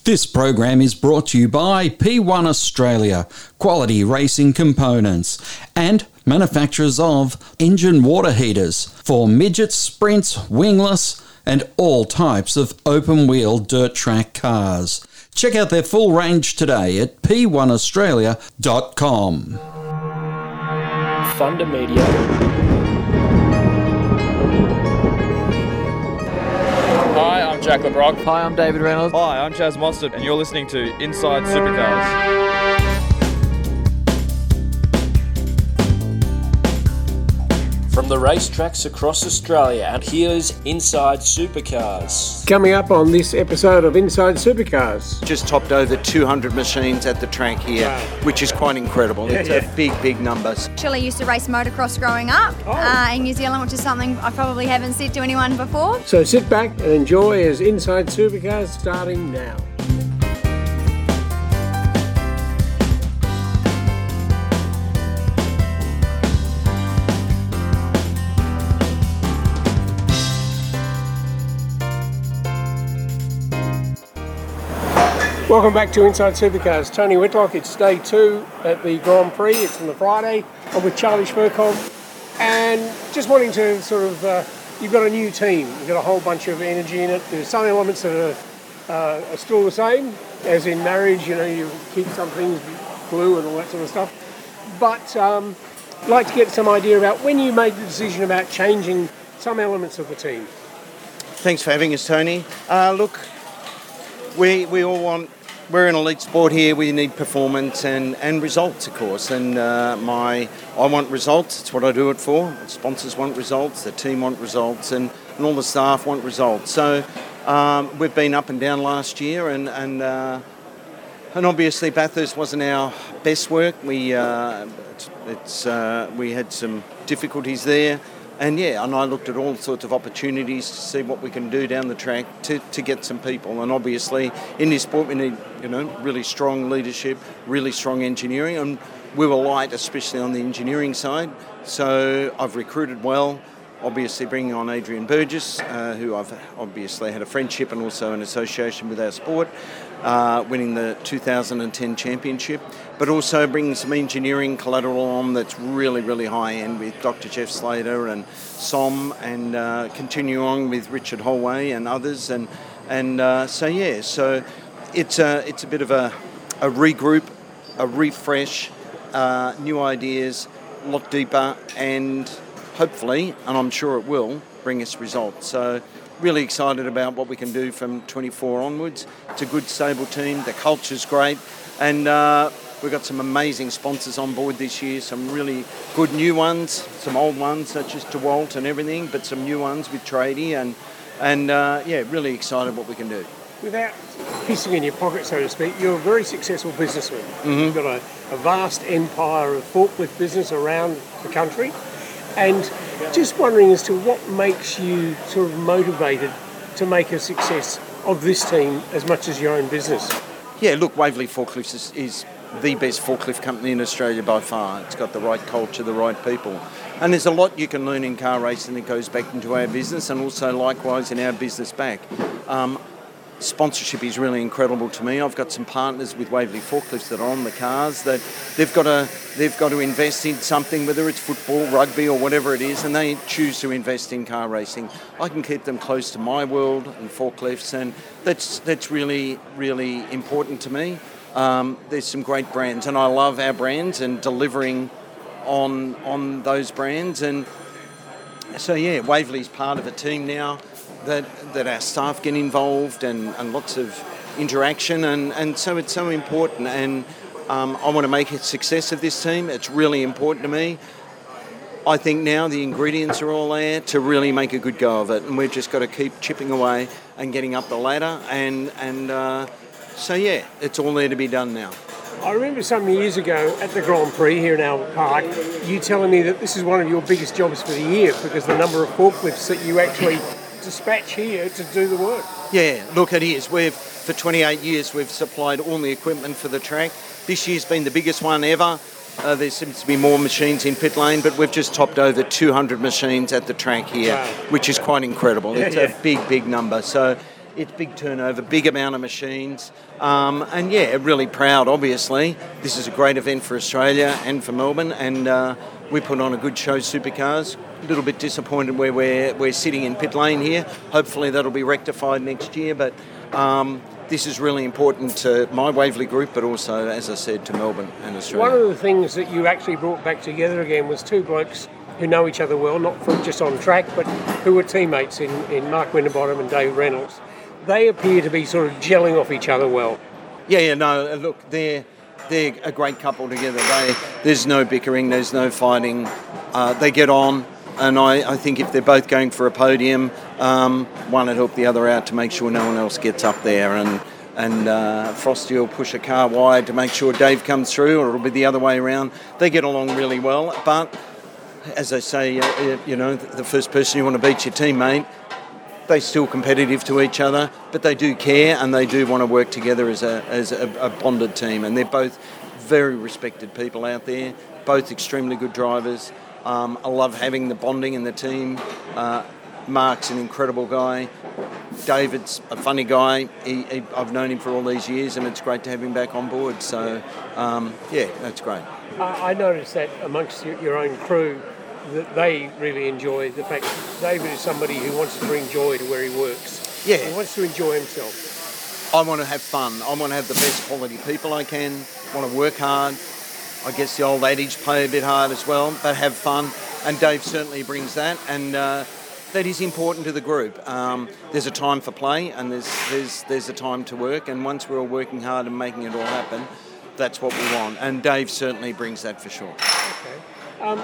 This program is brought to you by P1 Australia, quality racing components, and manufacturers of engine water heaters for midgets, sprints, wingless, and all types of open-wheel dirt track cars. Check out their full range today at p1australia.com. Thunder Media. Hi, I'm Jack LeBrock. Hi, I'm David Reynolds. Hi, I'm Chaz Mostert, and you're listening to Inside Supercars. From the racetracks across Australia, and here's Inside Supercars. Coming up on this episode of Inside Supercars. Just topped over 200 machines at the track here, which is quite incredible. It's a big number. Actually used to race motocross growing up in New Zealand, which is something I probably haven't said to anyone before. So sit back and enjoy as Inside Supercars starting now. Welcome back to Inside Supercars. Tony Whitlock, it's day 2 at the Grand Prix. It's on the Friday. I'm with Charlie Schmerkov. And just wanting to you've got a new team. You've got a whole bunch of energy in it. There's some elements that are still the same, as in marriage, you keep some things glue and all that sort of stuff. But I'd like to get some idea about when you made the decision about changing some elements of the team. Thanks for having us, Tony. Look, we all want... We're an elite sport here. We need performance and results, of course. And I want results. It's what I do it for. The sponsors want results. The team want results, and all the staff want results. So we've been up and down last year, and obviously Bathurst wasn't our best work. We had some difficulties there. And I looked at all sorts of opportunities to see what we can do down the track to get some people. And obviously, in this sport, we need, really strong leadership, really strong engineering. And we were light, especially on the engineering side. So I've recruited well, obviously bringing on Adrian Burgess, who I've obviously had a friendship and also an association with our sport, winning the 2010 championship, but also bringing some engineering collateral on that's really, really high end with Dr. Jeff Slater and SOM, and continue on with Richard Holway and others. So it's a bit of a regroup, a refresh, new ideas, a lot deeper, and hopefully, and I'm sure it will, bring us results. So really excited about what we can do from 24 onwards. It's a good, stable team. The culture's great. And we've got some amazing sponsors on board this year, some really good new ones, some old ones such as DeWalt and everything, but some new ones with Tradie, and really excited what we can do. Without pissing in your pocket, so to speak, you're a very successful businessman. Mm-hmm. You've got a vast empire of forklift business around the country. And just wondering as to what makes you sort of motivated to make a success of this team as much as your own business? Yeah, look, Waverley Forklifts is the best forklift company in Australia by far. It's got the right culture, the right people. And there's a lot you can learn in car racing that goes back into our business, and also likewise in our business back. Sponsorship is really incredible to me. I've got some partners with Waverley Forklifts that are on the cars that they've got to invest in something, whether it's football, rugby or whatever it is, and they choose to invest in car racing. I can keep them close to my world and forklifts, and that's really, really important to me. There's some great brands, and I love our brands and delivering on those brands. And so Waverley's part of a team now that our staff get involved and lots of interaction, and so it's so important, and I want to make a success of this team. It's really important to me. I think now the ingredients are all there to really make a good go of it, and we've just got to keep chipping away and getting up the ladder, and it's all there to be done now. I remember some years ago at the Grand Prix here in Albert Park, you telling me that this is one of your biggest jobs for the year because the number of forklifts that you actually dispatch here to do the work. Yeah, look, it is. For 28 years, we've supplied all the equipment for the track. This year's been the biggest one ever. There seems to be more machines in pit lane, but we've just topped over 200 machines at the track here, which is quite incredible. It's a big number. So It's big turnover, big amount of machines. And yeah, really proud, obviously. This is a great event for Australia and for Melbourne, and we put on a good show, Supercars. A little bit disappointed where we're sitting in pit lane here. Hopefully that'll be rectified next year, but this is really important to my Waverley group, but also, as I said, to Melbourne and Australia. One of the things that you actually brought back together again was two blokes who know each other well, not from just on track, but who were teammates in Mark Winterbottom and Dave Reynolds. They appear to be sort of gelling off each other well. Yeah, no, look, they're a great couple together. There's no bickering, there's no fighting. They get on, and I think if they're both going for a podium, one would help the other out to make sure no one else gets up there. And Frosty will push a car wide to make sure Dave comes through, or it'll be the other way around. They get along really well, but as I say, the first person you want to beat your teammate. They're still competitive to each other, but they do care and they do want to work together as a bonded team. And they're both very respected people out there, both extremely good drivers. I love having the bonding in the team. Mark's an incredible guy. David's a funny guy. I've known him for all these years, and it's great to have him back on board. So, yeah, that's great. I noticed that amongst your own crew, that they really enjoy the fact that David is somebody who wants to bring joy to where he works. Yeah. He wants to enjoy himself. I want to have fun. I want to have the best quality people I can. I want to work hard. I guess the old adage, play a bit hard as well, but have fun. And Dave certainly brings that, and that is important to the group. There's a time for play, and there's a time to work, and once we're all working hard and making it all happen, that's what we want. And Dave certainly brings that for sure. Okay.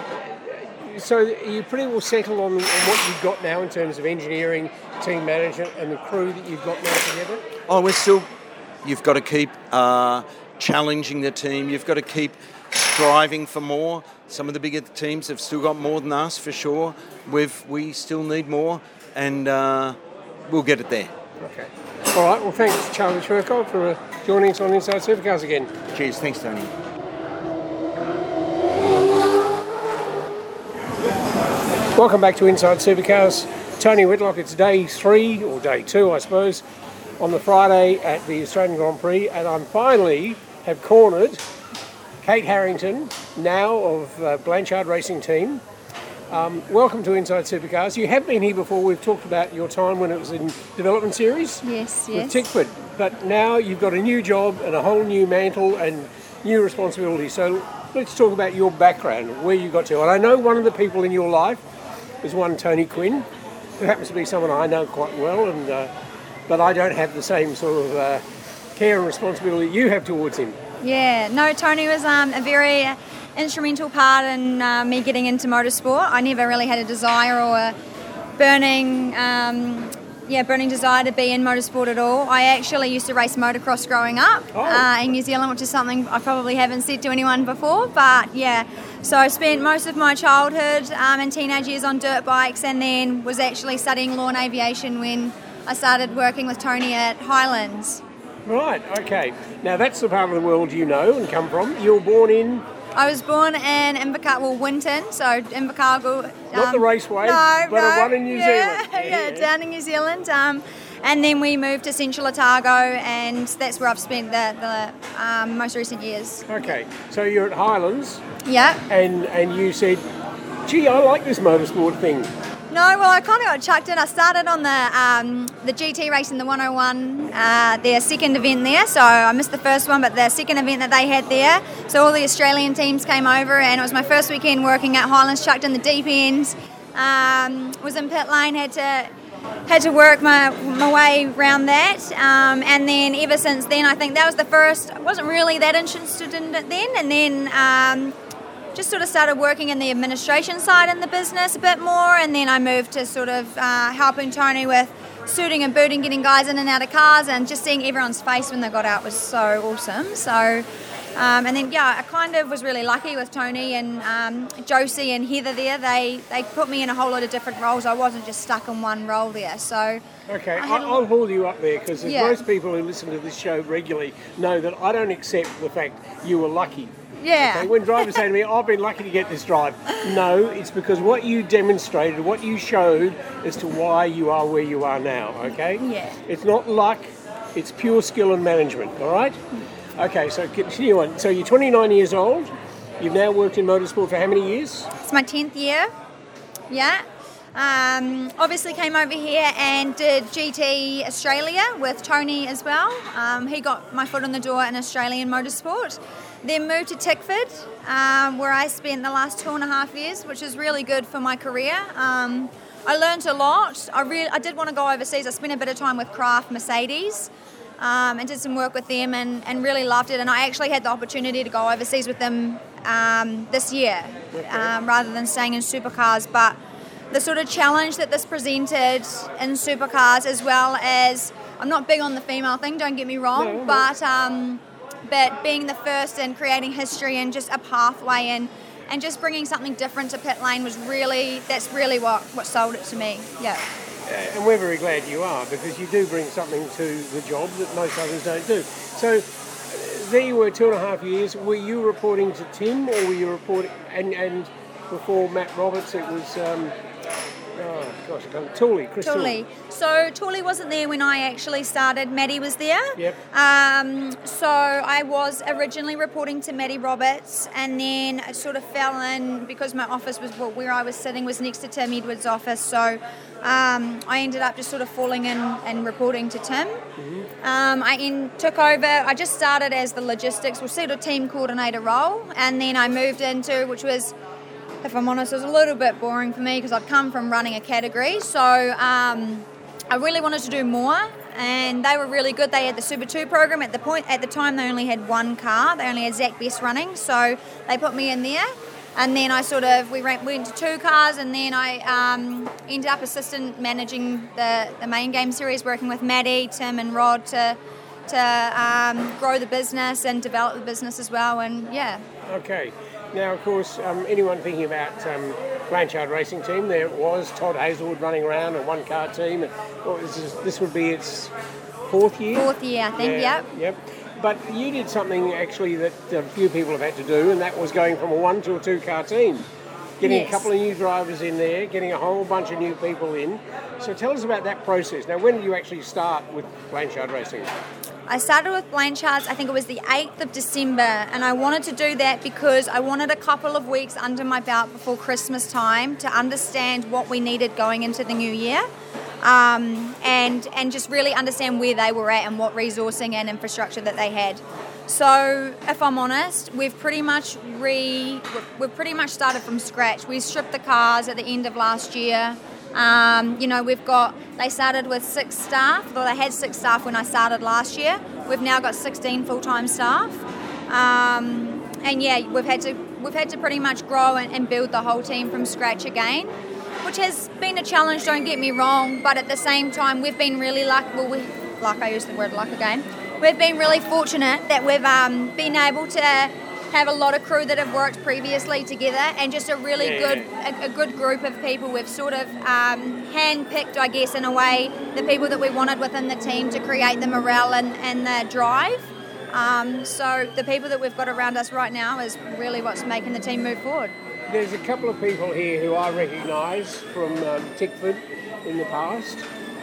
So you pretty well settled on what you've got now in terms of engineering, team management, and the crew that you've got now together? Oh, you've got to keep challenging the team. You've got to keep striving for more. Some of the bigger teams have still got more than us, for sure. We still need more, and we'll get it there. Okay. All right, well, thanks, Charlie Schwerkow, for joining us on Inside Supercars again. Cheers. Thanks, Tony. Welcome back to Inside Supercars. Tony Whitlock, it's day 3, or day 2, I suppose, on the Friday at the Australian Grand Prix, and I finally have cornered Kate Harrington, now of Blanchard Racing Team. Welcome to Inside Supercars. You have been here before. We've talked about your time when it was in development series. Yes. With Tickford. But now you've got a new job and a whole new mantle and new responsibility. So let's talk about your background, where you got to. And I know one of the people in your life is one Tony Quinn, who happens to be someone I know quite well, and but I don't have the same sort of care and responsibility you have towards him. Yeah, no, Tony was a very instrumental part in me getting into motorsport. I never really had a desire or a burning desire to be in motorsport at all. I actually used to race motocross growing up in New Zealand, which is something I probably haven't said to anyone before, but yeah. So I spent most of my childhood and teenage years on dirt bikes, and then was actually studying law and aviation when I started working with Tony at Highlands. Right, okay. Now that's the part of the world you know and come from. You were born in? I was born in Invercargill, Winton, so Invercargill. Not the raceway, but a one in New Zealand. Yeah, down in New Zealand. And then we moved to Central Otago, and that's where I've spent the most recent years. Okay, so you're at Highlands. Yeah. And you said, gee, I like this motorsport thing. No, well, I kind of got chucked in. I started on the GT racing, the 101, their second event there. So I missed the first one, but the second event that they had there. So all the Australian teams came over, and it was my first weekend working at Highlands, chucked in the deep end. Was in pit lane, had to work my way around that. And then ever since then, I think that was the first. I wasn't really that interested in it then. And then just sort of started working in the administration side in the business a bit more, and then I moved to sort of helping Tony with suiting and booting, getting guys in and out of cars, and just seeing everyone's face when they got out was so awesome. So, and then I kind of was really lucky with Tony and Josie and Heather there. They put me in a whole lot of different roles. I wasn't just stuck in one role there. So. Okay, I'll haul you up there because most people who listen to this show regularly know that I don't accept the fact you were lucky. Yeah. Okay, when drivers say to me, I've been lucky to get this drive. No, it's because what you demonstrated, what you showed as to why you are where you are now, okay? Yeah. It's not luck, it's pure skill and management, all right? Okay, so continue on. So you're 29 years old. You've now worked in motorsport for how many years? It's my 10th year. Yeah. Obviously came over here and did GT Australia with Tony as well. He got my foot in the door in Australian motorsport. Then moved to Tickford, where I spent the last 2.5 years, which is really good for my career. I learned a lot. I did want to go overseas. I spent a bit of time with Kraft Mercedes and did some work with them and really loved it. And I actually had the opportunity to go overseas with them this year rather than staying in supercars. But the sort of challenge that this presented in supercars, as well as, I'm not big on the female thing, don't get me wrong, but being the first and creating history and just a pathway and just bringing something different to pit lane that's really what sold it to me. Yeah. And we're very glad you are, because you do bring something to the job that most others don't do. So there you were 2.5 years. Were you reporting to Tim, or were you reporting, and before Matt Roberts it was Chris Tooley. So Tooley wasn't there when I actually started. Maddie was there. Yep. So I was originally reporting to Maddie Roberts, and then I sort of fell in because my office was where I was sitting was next to Tim Edwards' office. So I ended up just sort of falling in and reporting to Tim. Mm-hmm. I took over. I just started as the logistics, or sort of team coordinator role, and then I moved into, which was, if I'm honest, it was a little bit boring for me because I'd come from running a category. So I really wanted to do more, and they were really good. They had the Super 2 program. At the time, they only had one car. They only had Zach Best running, so they put me in there. And then we went to 2 cars, and then I ended up assistant managing the main game series, working with Maddie, Tim, and Rod to grow the business and develop the business as well. And yeah. Okay. Now, of course, anyone thinking about Blanchard Racing Team, there was Todd Hazelwood running around, a one-car team. This would be its 4th year? 4th year, I think, Yep. But you did something, actually, that a few people have had to do, and that was going from a 1 to a 2-car team. Getting a couple of new drivers in there, getting a whole bunch of new people in. So tell us about that process. Now, when did you actually start with Blanchard Racing? I started with Blanchard's, I think it was the 8th of December, and I wanted to do that because I wanted a couple of weeks under my belt before Christmas time to understand what we needed going into the new year, and just really understand where they were at and what resourcing and infrastructure that they had. So, if I'm honest, we've pretty much started from scratch. We stripped the cars at the end of last year. They started with 6 staff, or they had 6 staff when I started last year. We've now got 16 full-time staff. We've had to pretty much grow and build the whole team from scratch again, which has been a challenge, don't get me wrong, but at the same time, we've been really I use the word luck again. We've been really fortunate that we've been able to have a lot of crew that have worked previously together, and just a really good group of people. We've sort of hand-picked, I guess, in a way, the people that we wanted within the team to create the morale and the drive. So the people that we've got around us right now is really what's making the team move forward. There's a couple of people here who I recognise from Tickford in the past.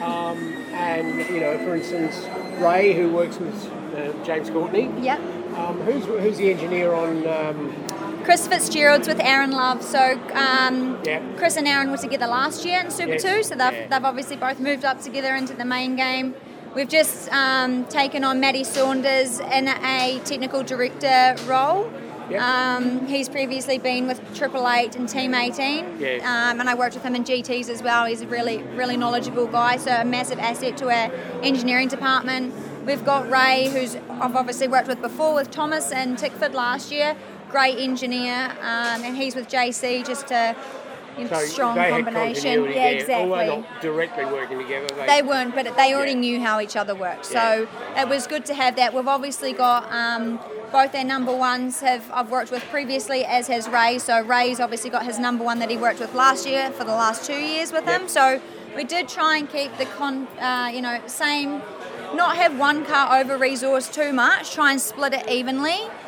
For instance, Ray, who works with James Courtney. Yep. Who's the engineer on... Chris Fitzgerald's with Aaron Love. So Chris and Aaron were together last year in Super 2, so they've obviously both moved up together into the main game. We've just taken on Matty Saunders in a technical director role. Yep. He's previously been with Triple 8 and Team 18, and I worked with him in GTs as well. He's a really, really knowledgeable guy, so a massive asset to our engineering department. We've got Ray, who's I've obviously worked with before with Thomas and Tickford last year. Great engineer, and he's with JC, just to strong combination. Yeah, exactly. Although not directly working together. They weren't, but they already knew how each other worked. So it was good to have that. We've obviously got both our number ones I've worked with previously, as has Ray. So Ray's obviously got his number one that he worked with last year for the last 2 years with him. So we did try and keep the same. Not have one car over-resourced too much, try and split it evenly.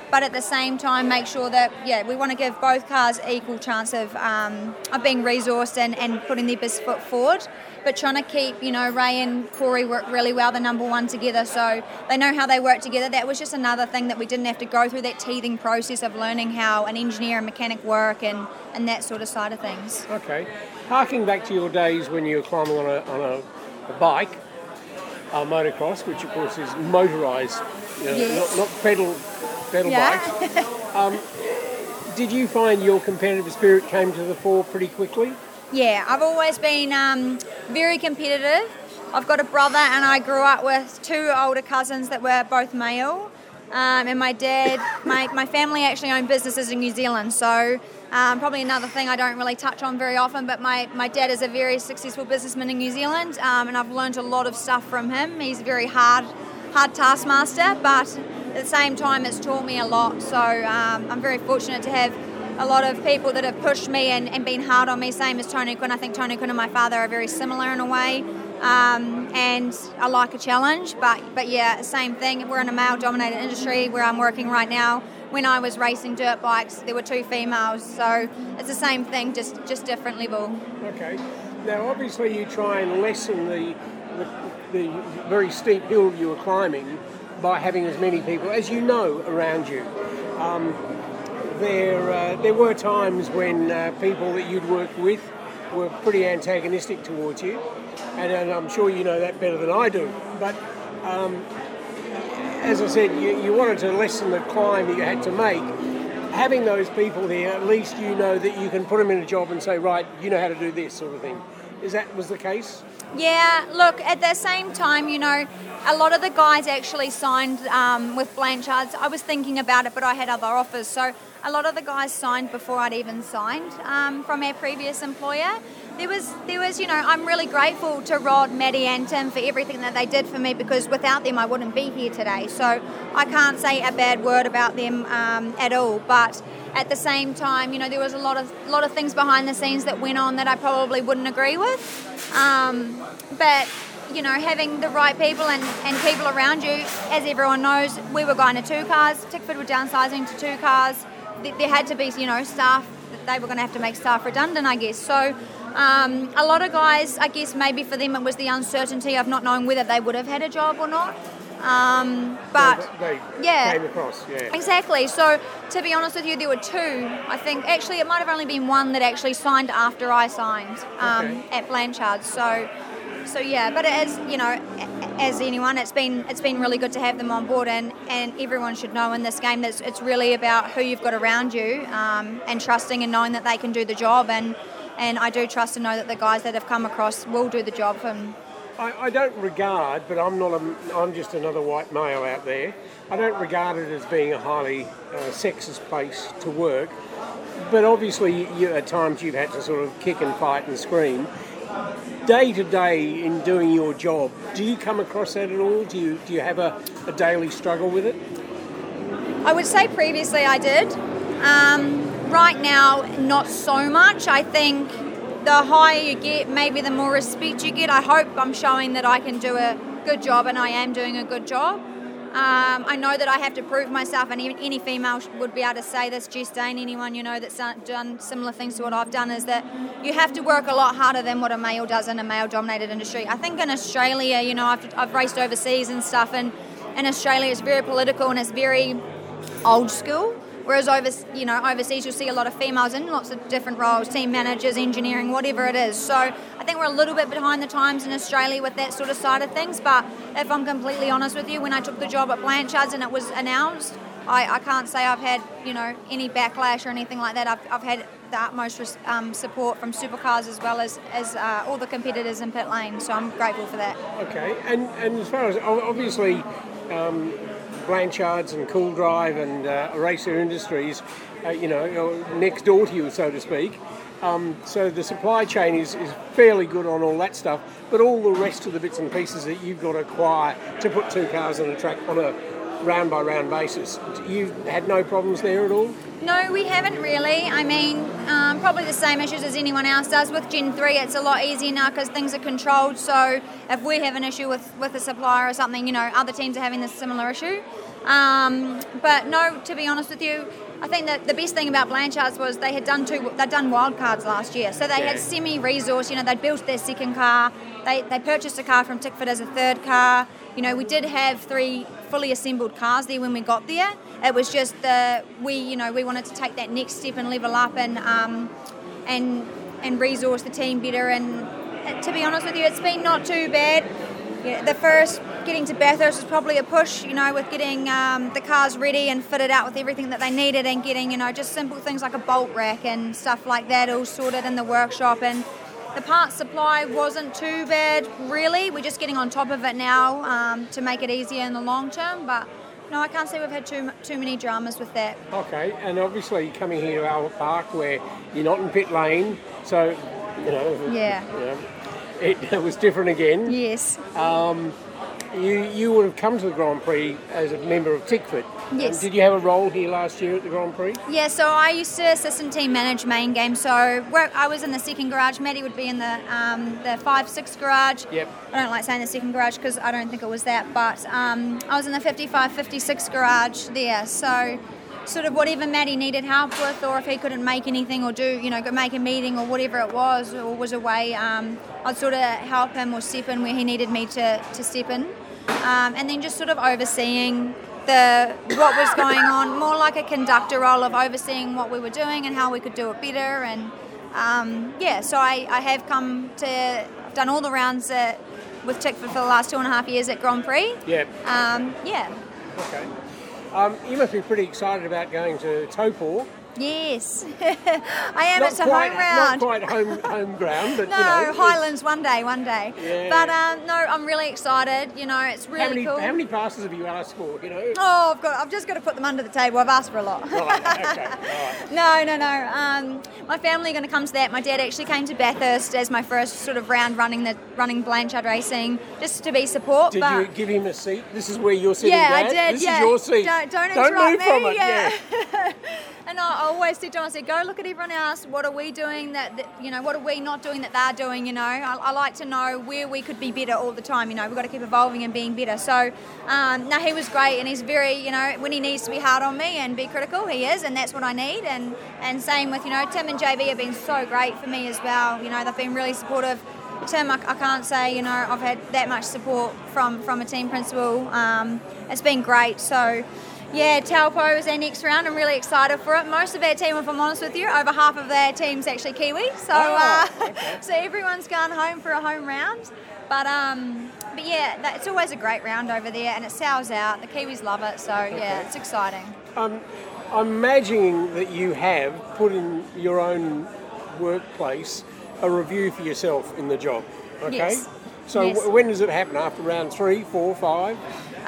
but at the same time make sure that, we want to give both cars equal chance of being resourced and putting their best foot forward. But trying to keep, Ray and Corey work really well, the number one together, so they know how they work together. That was just another thing that we didn't have to go through, that teething process of learning how an engineer and mechanic work and that sort of side of things. Okay. Harking back to your days when you were climbing on a bike, motocross, which of course is motorised, Yes. not pedal bikes. Did you find your competitive spirit came to the fore pretty quickly? Yeah, I've always been very competitive. I've got a brother and I grew up with two older cousins that were both male. And my dad, my family actually own businesses in New Zealand, so probably another thing I don't really touch on very often, but my dad is a very successful businessman in New Zealand, and I've learned a lot of stuff from him. He's a very hard taskmaster, but at the same time it's taught me a lot, so I'm very fortunate to have a lot of people that have pushed me and been hard on me, same as Tony Quinn. I think Tony Quinn and my father are very similar in a way, and I like a challenge, but yeah, same thing. We're in a male-dominated industry where I'm working right now. When I was racing dirt bikes, there were two females, so it's the same thing, just different level. Okay. Now, obviously, you try and lessen the very steep hill you were climbing by having as many people as you know around you. There were times when people that you'd worked with were pretty antagonistic towards you, and I'm sure you know that better than I do. But as I said, you wanted to lessen the climb you had to make. Having those people there, at least you know that you can put them in a job and say, right, you know how to do this sort of thing. Was the case? Yeah, look, at the same time, a lot of the guys actually signed with Blanchards. I was thinking about it, but I had other offers. So a lot of the guys signed before I'd even signed from our previous employer. There was, I'm really grateful to Rod, Maddie and Tim for everything that they did for me, because without them I wouldn't be here today. So I can't say a bad word about them at all. But at the same time, there was a lot of things behind the scenes that went on that I probably wouldn't agree with. But having the right people and people around you, as everyone knows, we were going to 2 cars. Tickford were downsizing to 2 cars. There had to be, staff. They were going to have to make staff redundant, I guess. So a lot of guys, I guess maybe for them it was the uncertainty of not knowing whether they would have had a job or not. But they came across, yeah. Exactly. So to be honest with you, there were 2. I think actually it might have only been 1 that actually signed after I signed at Blanchard. So yeah, but as as anyone, it's been really good to have them on board, and everyone should know in this game that it's really about who you've got around you, and trusting and knowing that they can do the job, and I do trust and know that the guys that have come across will do the job. I don't regard, but I'm just another white male out there. I don't regard it as being a highly sexist place to work, but obviously at times you've had to sort of kick and fight and scream. Day to day in doing your job, do you come across that at all? Do you have a daily struggle with it? I would say previously I did. Right now, not so much. I think the higher you get, maybe the more respect you get. I hope I'm showing that I can do a good job, and I am doing a good job. I know that I have to prove myself, and any female would be able to say this, Jess Dane, anyone that's done similar things to what I've done, is that you have to work a lot harder than what a male does in a male-dominated industry. I think in Australia, I've raced overseas and stuff, and in Australia it's very political and it's very old school. Whereas overseas you'll see a lot of females in lots of different roles, team managers, engineering, whatever it is. So I think we're a little bit behind the times in Australia with that sort of side of things. But if I'm completely honest with you, when I took the job at Blanchards and it was announced, I can't say I've had any backlash or anything like that. I've had the utmost support from supercars as well as all the competitors in pit lane. So I'm grateful for that. Okay, and as far as obviously. Blanchards and Cool Drive and Racer Industries, next door to you, so to speak. So the supply chain is fairly good on all that stuff, but all the rest of the bits and pieces that you've got to acquire to put 2 cars on a track on a round by round basis. You had no problems there at all? No, we haven't really. I mean, probably the same issues as anyone else does. With Gen 3, it's a lot easier now because things are controlled. So if we have an issue with a supplier or something, other teams are having this similar issue. But no, to be honest with you, I think that the best thing about Blanchards was they'd done wildcards last year. So they had semi-resource, they'd built their second car. They purchased a car from Tickford as a third car. We did have 3 fully assembled cars there when we got there. It was just we wanted to take that next step and level up and resource the team better. And to be honest with you, it's been not too bad. The first getting to Bathurst was probably a push, with getting the cars ready and fitted out with everything that they needed and getting, just simple things like a bolt rack and stuff like that all sorted in the workshop. And the parts supply wasn't too bad, really. We're just getting on top of it now to make it easier in the long term. But no, I can't say we've had too many dramas with that. Okay, and obviously coming here to Albert Park where you're not in pit lane, so, it was different again. Yes. You would have come to the Grand Prix as a member of Tickford. Yes. Did you have a role here last year at the Grand Prix? Yeah, so I used to assistant team manage main game. So I was in the second garage. Maddie would be in the 5-6 garage. Yep. I don't like saying the second garage because I don't think it was that. But I was in the 55-56 garage there. So sort of whatever Maddie needed help with, or if he couldn't make anything or do, make a meeting or whatever it was, or was away, I'd sort of help him or step in where he needed me to step in. And then just sort of overseeing what was going on, more like a conductor role of overseeing what we were doing and how we could do it better. And so I have I've done all the rounds with Tickford for the last 2.5 years at Grand Prix. Yep. Okay. You must be pretty excited about going to Taupo. Yes, I am. It's a home Not round. quite home ground, but no, Highlands one day. Yeah. But no, I'm really excited. It's really cool. How many passes have you asked for? Oh, I've just got to put them under the table. I've asked for a lot. Right. Okay. All right. No. My family are going to come to that. My dad actually came to Bathurst as my first sort of round running Blanchard racing, just to be support. Did you give him a seat? This is where you're sitting, Yeah, Dad? I did. This is your seat. Don't interrupt move me. from it. Yeah. And I always said to him, I said, go look at everyone else. What are we doing what are we not doing that they're doing, I like to know where we could be better all the time, We've got to keep evolving and being better. So, no, he was great, and he's very, when he needs to be hard on me and be critical, he is, and that's what I need. And same with, Tim and JB have been so great for me as well. They've been really supportive. Tim, I can't say, I've had that much support from a team principal. It's been great. So, yeah, Taupo is our next round. I'm really excited for it. Most of our team, if I'm honest with you, over half of their team's actually Kiwi. So, okay. So everyone's gone home for a home round. But yeah, it's always a great round over there, and it sells out. The Kiwis love it. So, yeah, it's exciting. I'm imagining that you have put in your own workplace a review for yourself in the job. Okay? Yes. So Yes. When does it happen? After round 3, 4, 5?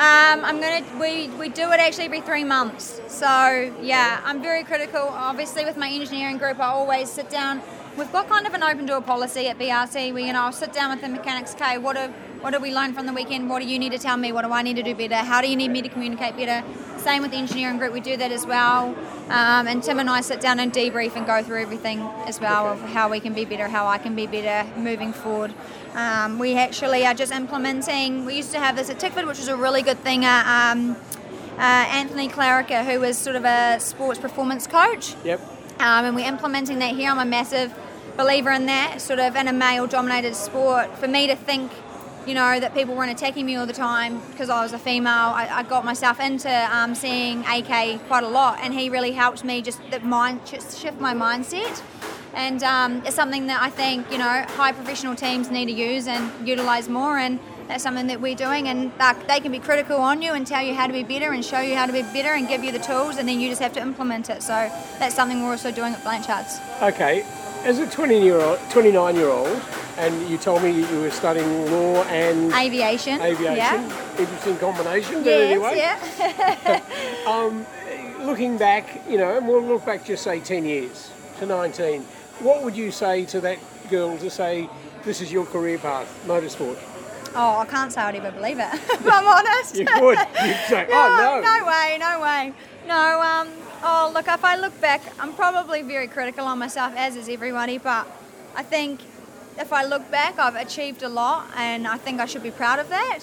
We do it actually every 3 months. So yeah, I'm very critical. Obviously with my engineering group, I always sit down. We've got kind of an open door policy at BRT where, I'll sit down with the mechanics, okay, what did we learn from the weekend? What do you need to tell me? What do I need to do better? How do you need me to communicate better? Same with the engineering group, we do that as well. And Tim and I sit down and debrief and go through everything as well of how we can be better, how I can be better moving forward. We actually are just implementing, we used to have this at Tickford, which was a really good thing. Anthony Clarica, who is sort of a sports performance coach. Yep. And we're implementing that here. I'm a massive believer in that, sort of in a male-dominated sport. For me to think, that people weren't attacking me all the time because I was a female, I got myself into seeing AK quite a lot, and he really helped me just shift my mindset. And it's something that I think, high professional teams need to use and utilise more, and that's something that we're doing. And they can be critical on you and tell you how to be better and show you how to be better and give you the tools, and then you just have to implement it. So that's something we're also doing at Blanchards. Okay. As a 29-year-old, and you told me you were studying law and Aviation. Yeah. Interesting combination. But Yes, anyway. yeah. Looking back, and we'll look back just say 10 years to 19. What would you say to that girl to say this is your career path, motorsport? Oh, I can't say I'd ever believe it, if I'm honest. You would. You'd say, oh, no. No way. No, look, if I look back, I'm probably very critical on myself, as is everybody, but I think if I look back, I've achieved a lot, and I think I should be proud of that.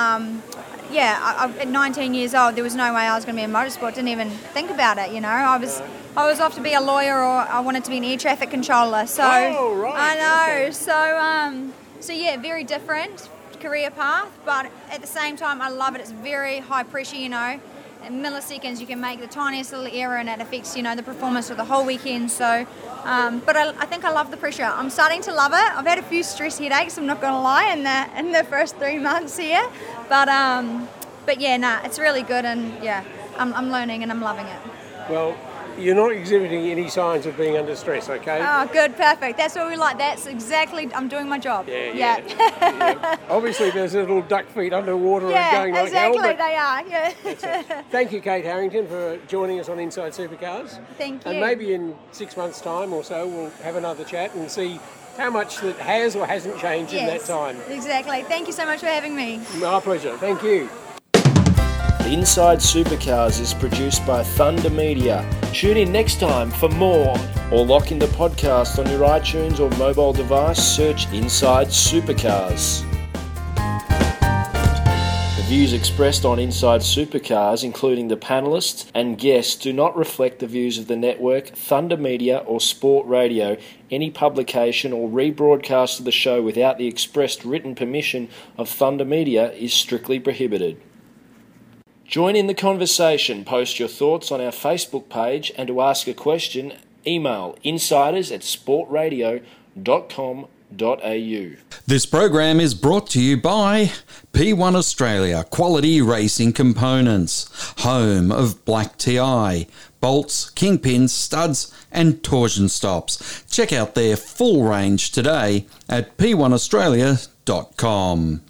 At 19 years old, there was no way I was going to be in motorsport. Didn't even think about it, you know. I was off to be a lawyer, or I wanted to be an air traffic controller. So oh, right. I know. Okay. So very different career path, but at the same time, I love it. It's very high pressure, you know. In milliseconds, you can make the tiniest little error, and it affects, you know, the performance of the whole weekend. So, but I think I love the pressure. I'm starting to love it. I've had a few stress headaches, I'm not going to lie, in the first 3 months here. But it's really good, and I'm learning and I'm loving it. Well, you're not exhibiting any signs of being under stress, okay? Oh, good, perfect. That's what we like. That's exactly, I'm doing my job. Yeah. Obviously, there's little duck feet underwater and going like hell. Yeah, exactly, they are. Yeah. Thank you, Kate Harrington, for joining us on Inside Supercars. Thank you. And maybe in 6 months' time or so, we'll have another chat and see how much that has or hasn't changed in that time. Exactly. Thank you so much for having me. My pleasure. Thank you. Inside Supercars is produced by Thunder Media. Tune in next time for more, or lock in the podcast on your iTunes or mobile device. Search Inside Supercars. The views expressed on Inside Supercars, including the panellists and guests, do not reflect the views of the network, Thunder Media or Sport Radio. Any publication or rebroadcast of the show without the expressed written permission of Thunder Media is strictly prohibited. Join in the conversation, post your thoughts on our Facebook page, and to ask a question, email insiders@sportradio.com.au. This program is brought to you by P1 Australia Quality Racing Components, home of Black TI, bolts, kingpins, studs and torsion stops. Check out their full range today at p1australia.com.